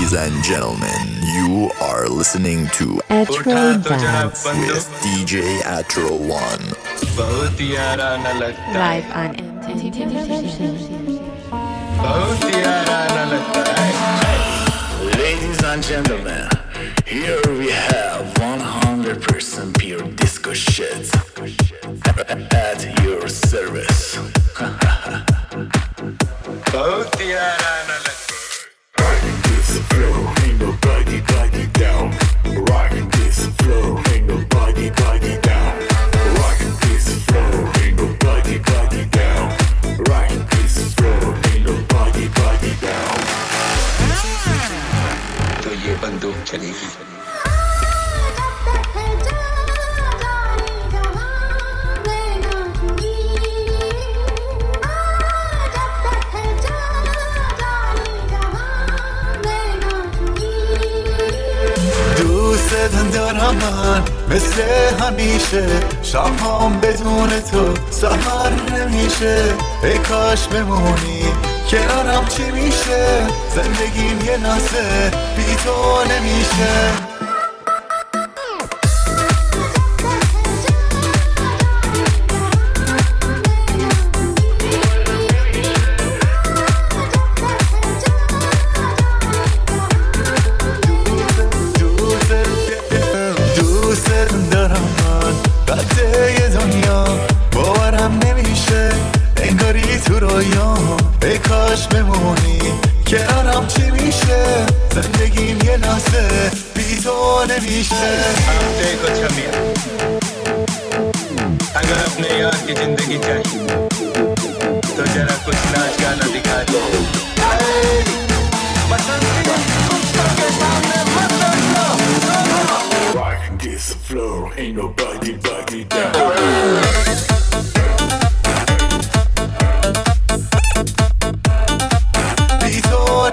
Ladies and gentlemen, you are listening to Atro Dance with DJ Atro One. live on MTT Television. Ladies and gentlemen, here we have 100% pure disco shit at your service. Rockin' this flow, ain't nobody down. Rockin' this flow, ain't nobody down. Rockin' this flow, ain't nobody down. Rockin' this flow, ain't nobody down. तो ये बंदूक चलेगी دوستت دارم من مثل همیشه شب‌هام بدون تو سهر نمیشه ای کاش بمونی کنارم چی میشه زندگیم یه لحظه بی تو نمیشه دوست دارم من قطعه دنیا باورم نمیشه انگاری تو رویام ای کاش بمونی کنارم چی میشه زندگیم یه لحظه بی تو نمیشه देखो छमिया अगर अपने यार की जिंदगी चाहिए तो जरा कुछ नाच गाना दिखा दो Rockin' this floor, ain't nobody down. بی تو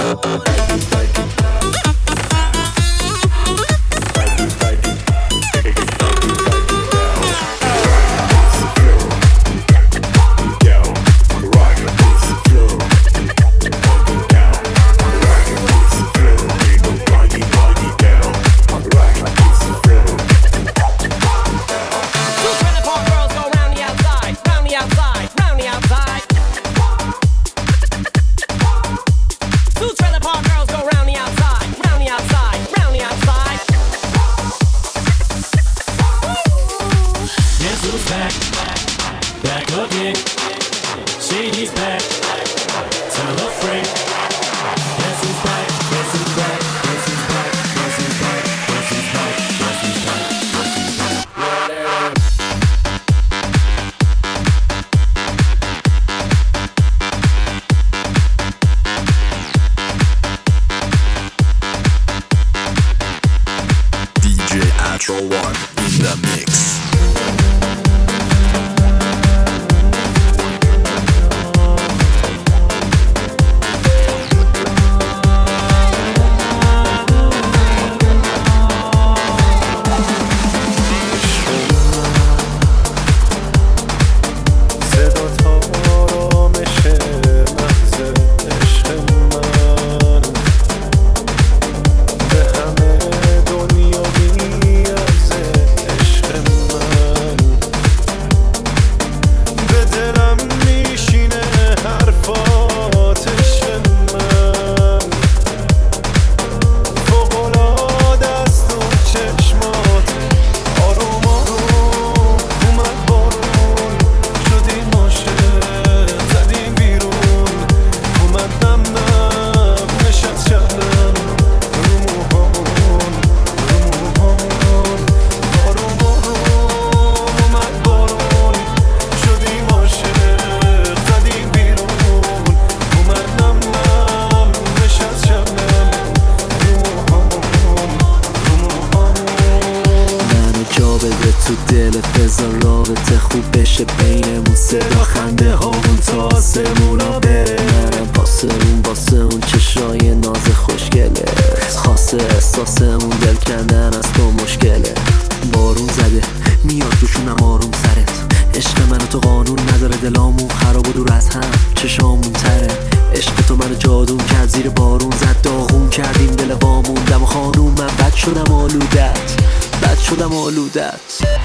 DJ Atro One in the mix. تو دلت بذار رابطه خوب بشه بینمون صدا خنده هامون تا آسمونا بره منم واسه اون چشای ناز خوشگله خاصه احساس اون دل کندن از تو مشکله بارون زده میاد روشونم آروم سرت عشق من و تو قانون نداره دلامون خراب و دور از هم چشامون تره عشق تو منو جادون کرد، زیر بارون زد داغون کردیم دل واموندم و خانوم من بد شدم آلودت، بد شدم آلودت.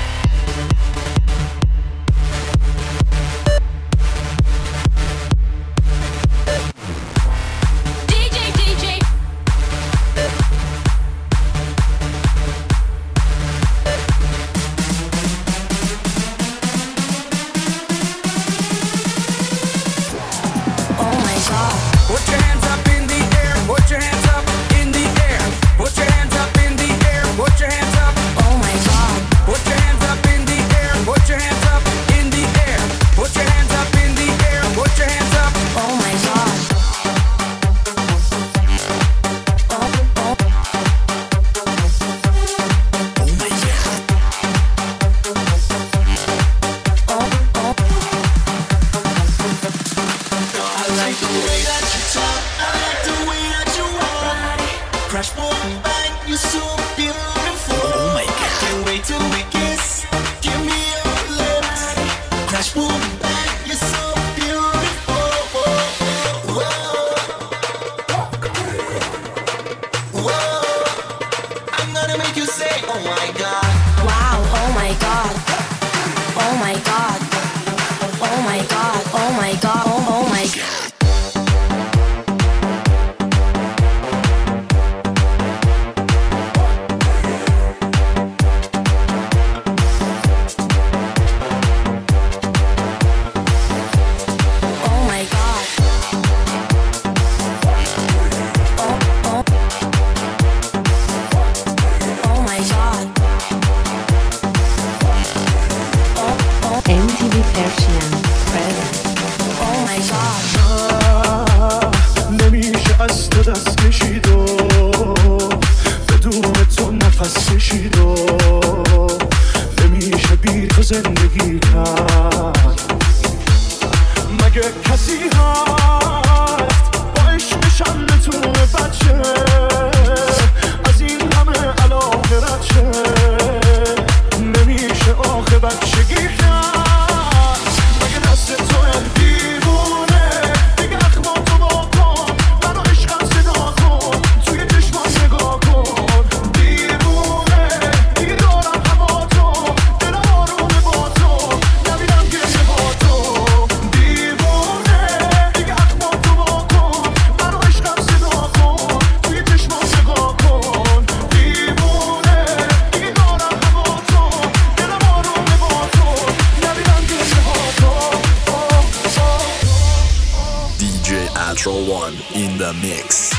One in the mix.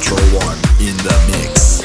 Atro One in the mix.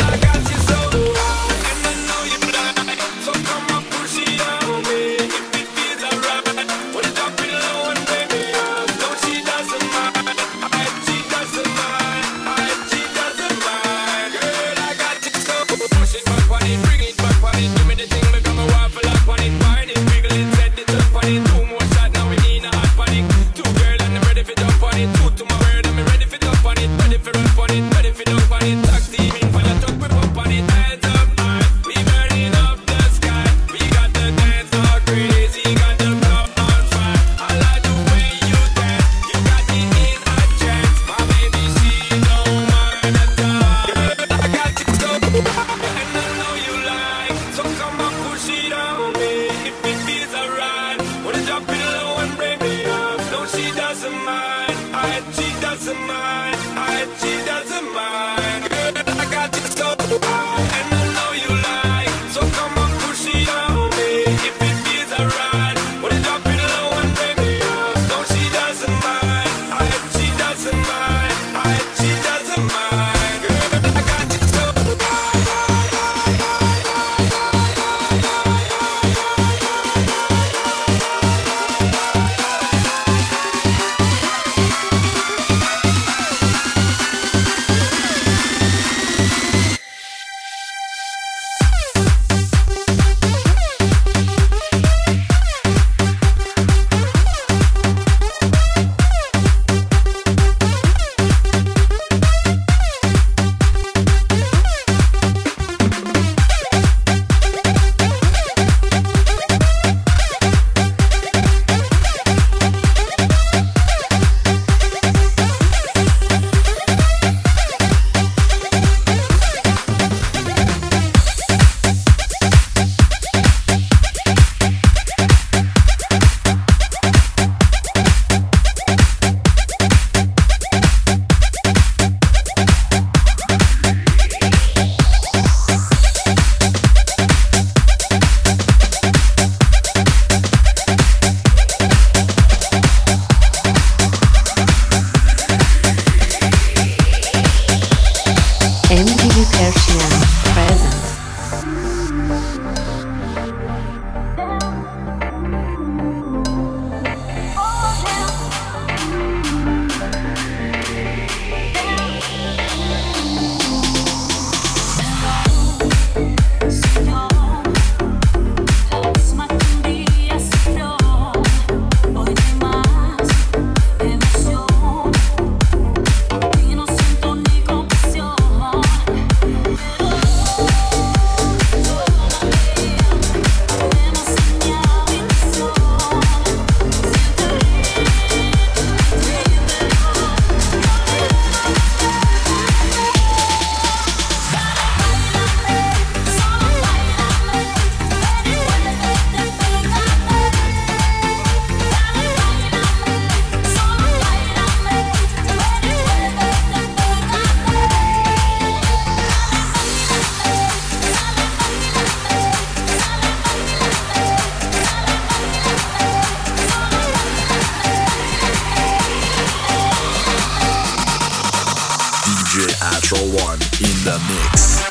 Atro One in the mix.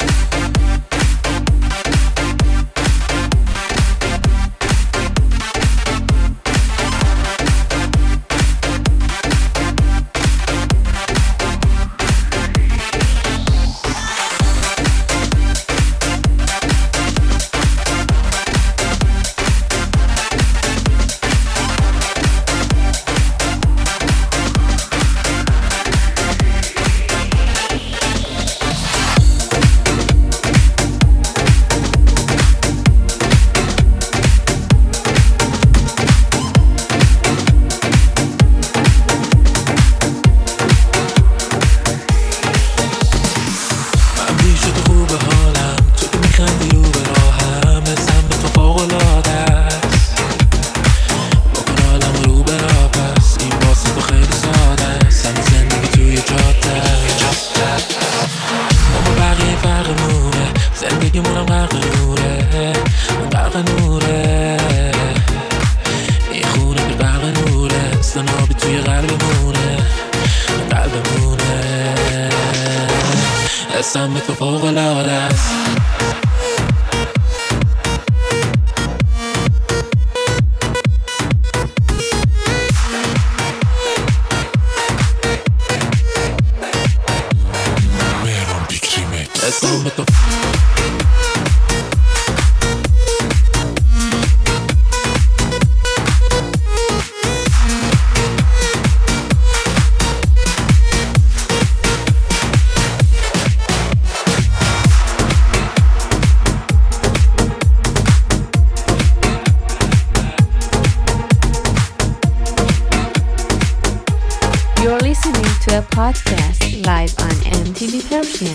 توی قلبمونه اسم تو فوق‌العاده است. اسم تو You're listening to a podcast live on MTV Persian.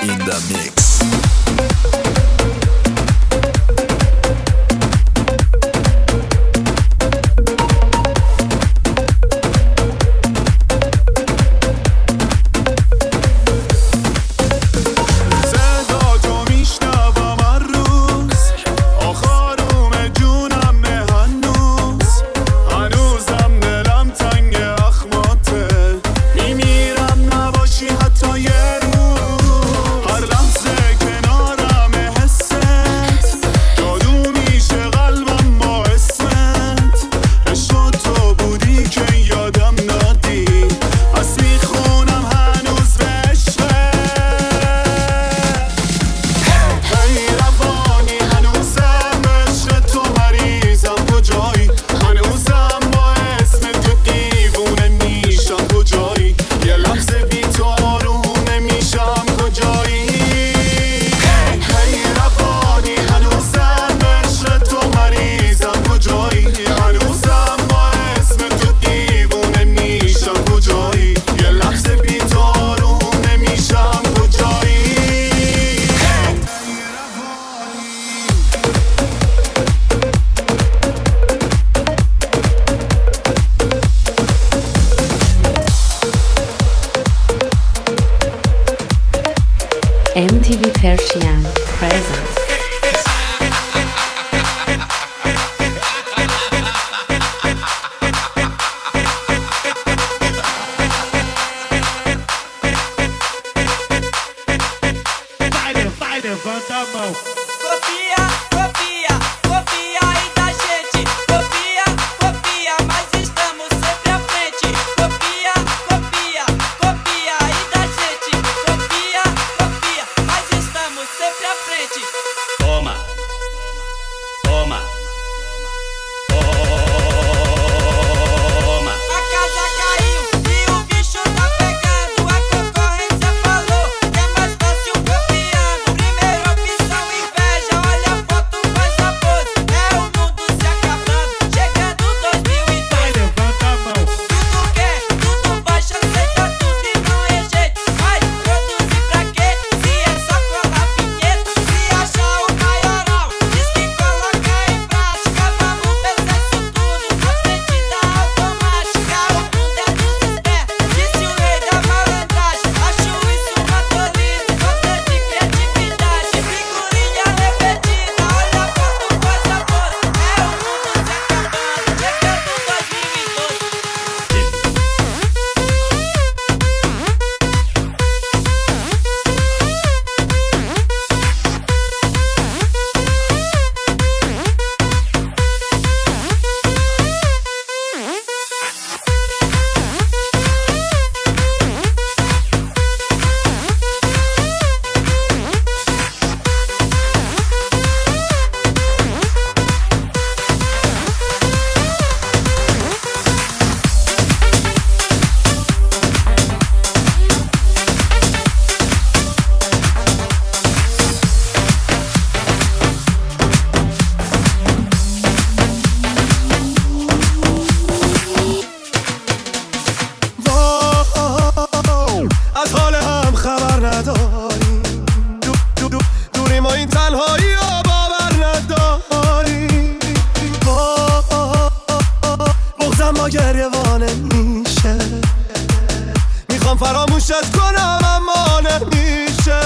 in the mix. MTV Persian presents levanta a mão. Copia, copia, copia aí da gente. Copia, copia, mas estamos sempre à frente. Copia, copia, copia aí da gente. Copia, copia, mas estamos sempre à frente. Toma, toma, toma. A casa caiu e o bicho tá pegando. A concorrência falou que é mais fácil copiando. Primeira opção, inveja. Olha a foto, faz a pose. É o mundo se acabando. Chegando 2002. Vai, levanta a mão. Tudo quer, tudo baixa, aceita tudo e não é jeito. Vai produzir pra quê? Se é só colar vinheta. Se achar o maioral, diz que coloca em prática. Vamos pensar isso tudo na frente da automática. O mundo é dos espertos, disse o rei da malandragem. Acho isso uma tolice, falta de criatividade. Figurinha repetida, olha a foto, faz a pose. É o mundo se acabando, chegando 2012. از حال هم خبر نداری دوری ما این تنهایی رو باور نداری بغضم با گریوانه میشه میخوام فراموشت کنم اما نمیشه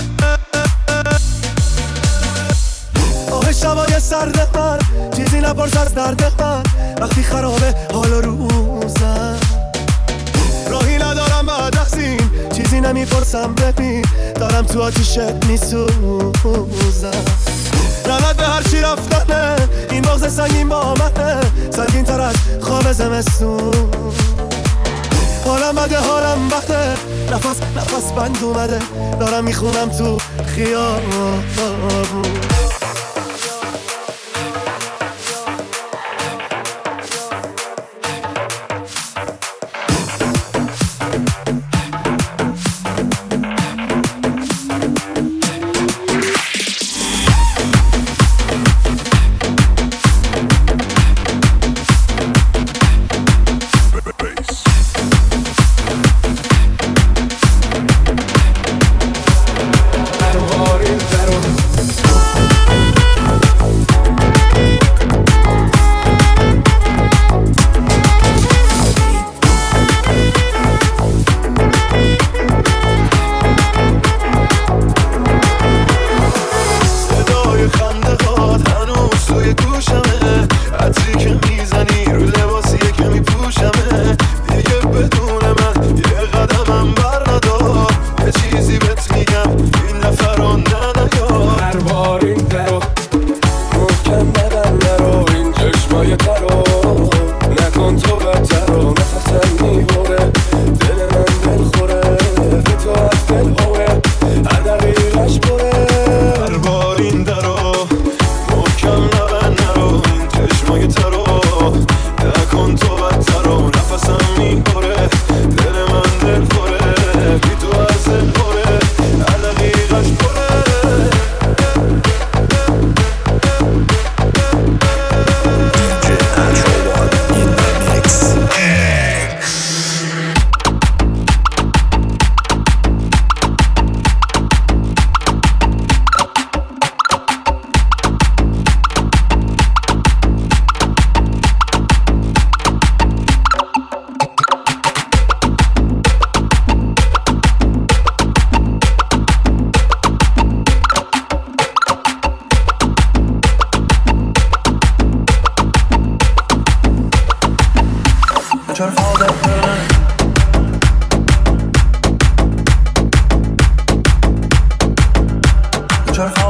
آه شبای سرد من چیزی نپرس از درد من وقتی خرابه حال و روزم راهی ندارم بعد تقسیم چیزی نمیپرسم ببین دارم تو آتیشت میسوزم لعنت به هر چی رفتنه این بغض سنگین با منه سنگین تر از خواب زمستون حالم بده حالم بده نفس بند اومده دارم میخونم تو خیابون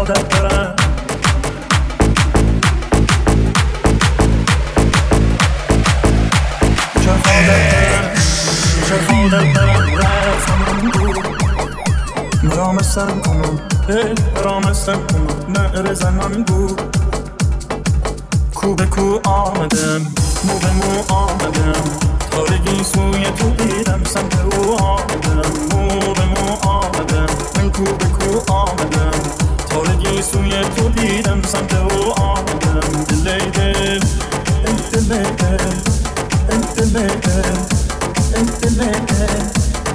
عادت دارم چرا عادت دارم رفتم بود مرامستم کنم مرامستم کنم نهر زنم بود کو به کو آمدم مو به مو آمدم تارگی سوی تو دیدم سمت او آمدم مو به مو آمدم من کو به کو آمدم تارگی سوی تو دیدم سمت او آمدم دلیدم انت لیدم انت لیدم انت لیدم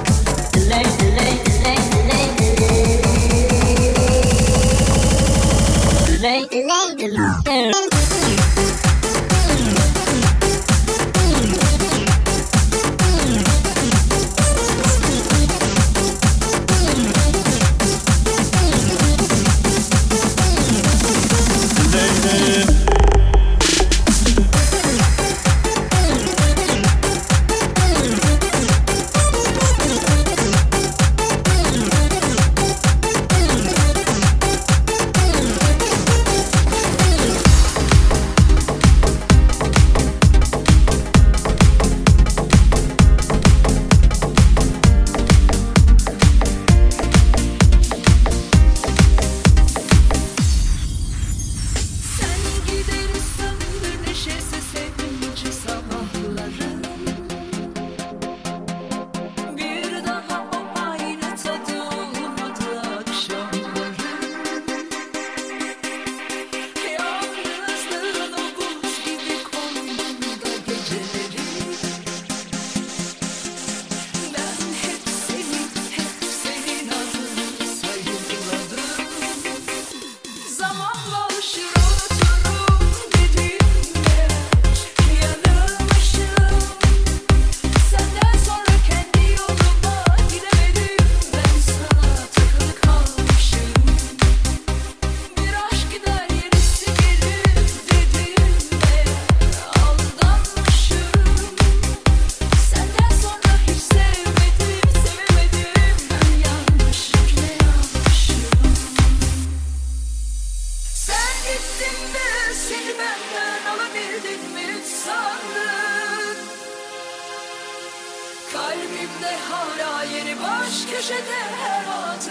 Kalbimde hala yeri baş köşede her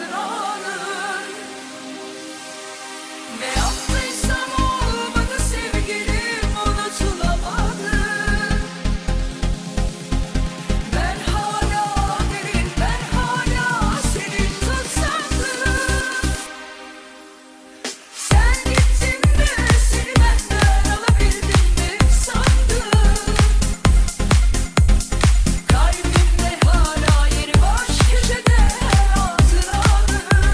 hatıranın. Ne yaptıysam olmadı sevgilim, unutulamadı. Ben hala derin, ben hala senin tutsandım. Sen gittin mi, seni benden alabildim mi sandım. Kalbimde hala yeri baş köşede her hatıranın.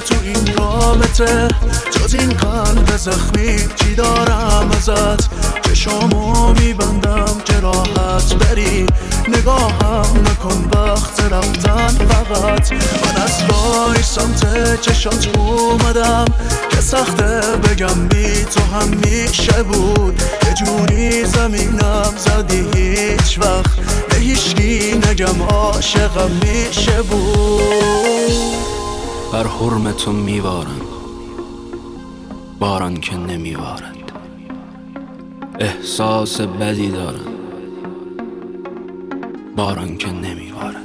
تو این رابطه، جز این قلب زخمی چی دارم ازت؟ چشامو میبندم که راحت بری، نگاهم نکن وقت رفتن فقط. من از رای سمت چشات اومدم که سخته بگم بی تو همیشه بود. یه جوری زمینم زدی هیچ وقت به هیچکی نگم عاشقم میشه بود. بر حرم تو میوارم باران که نمیوارد، احساس بدی دارم باران که نمیوارد.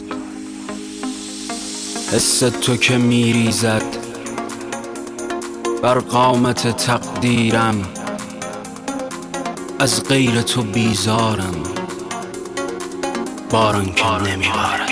حس تو که میریزد بر قامت تقدیرم، از غیر تو بیزارم باران که نمیوارد.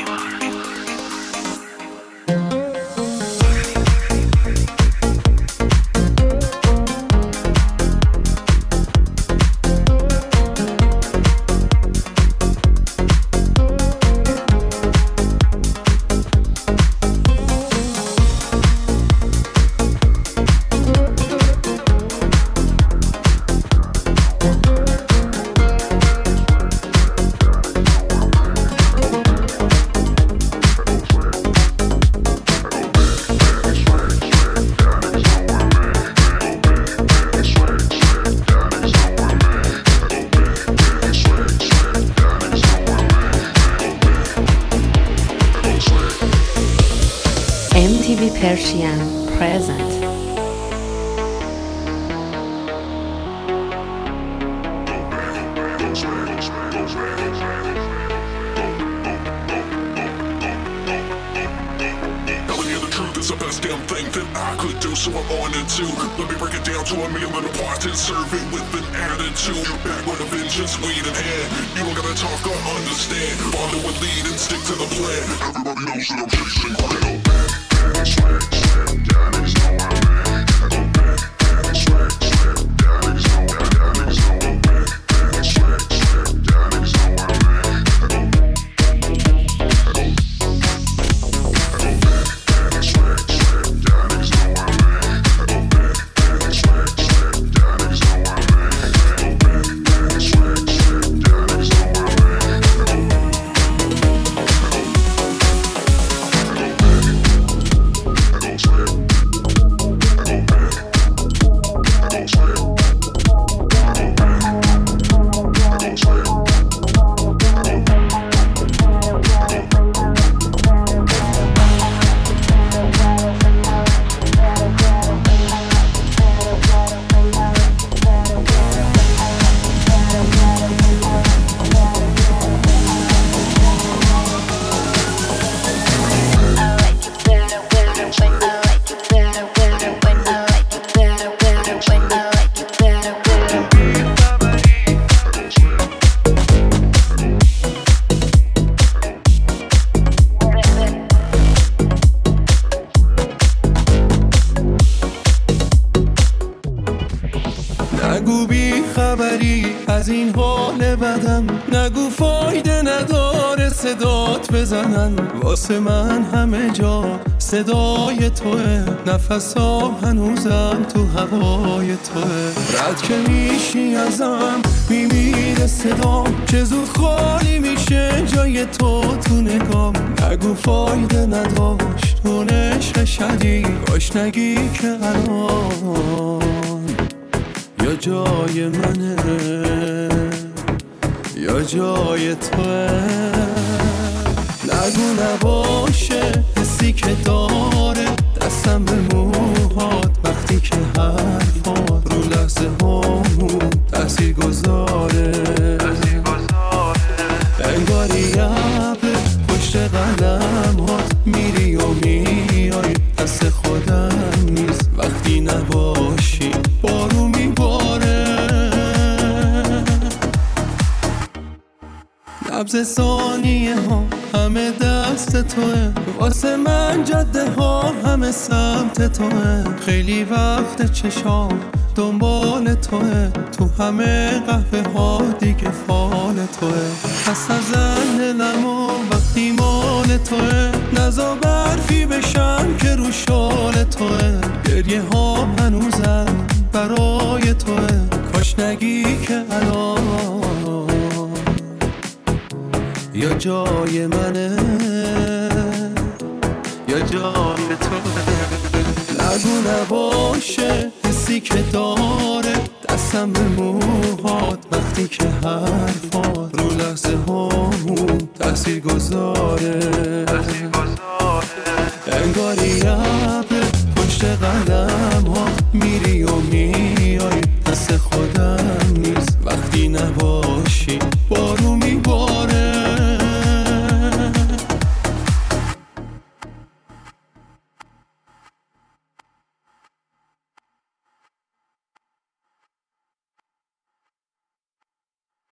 MTV Persian present. It's the best damn thing that I could do, so I'm on it too. Let me break it down to a million little parts and serve it with an attitude. You're back with a vengeance, weed in hand. You don't gotta talk or understand. Follow a lead and stick to the plan. Everybody knows that I'm chasing cradle. Swag, swag, y'all niggas know I'm back. I go back, swag, swag, y'all niggas know I'm back. Swag, swag, y'all niggas know I'm back. نگو بی خبری از این حال بدم، نگو فایده نداره صدات بزنن. واسه من همه جا صدای توه، نفسام هنوزم تو هوای توه. رد که میشی ازم میمیره صدام، که زود خالی میشه جای تو نگام. نگو فایده نداشت اون عشق شدید، باش نگی که الان یا جای منه یا جای توه. نگو نباشه حسی که داره دستم به موهات، وقتی که حرفات رو لحظه هامون تأثیر گذاره. انگاری یبه پشت قلمات میری و میای، دست خودم نیست وقتی نباشی بارون میباره. نبض ثانیه ها همه دست توه، واسه من جاده ها همه سمت توه. خیلی وقت چشام دنبال توه، تو همه قهوه ها دیگه فال توه. پس از دلمو وقتی مال شال توه، نزا برفی بشم که رو شال توه، گریه ها هنوزم برای توه، کاش نگی که الان یا جای منه یا جای توه. نگو نباشه حسی که داره دستم به موهات وقتی که حرفات رو لحظه هامون تأثیر گذاره، انگاری عبر پشت قلم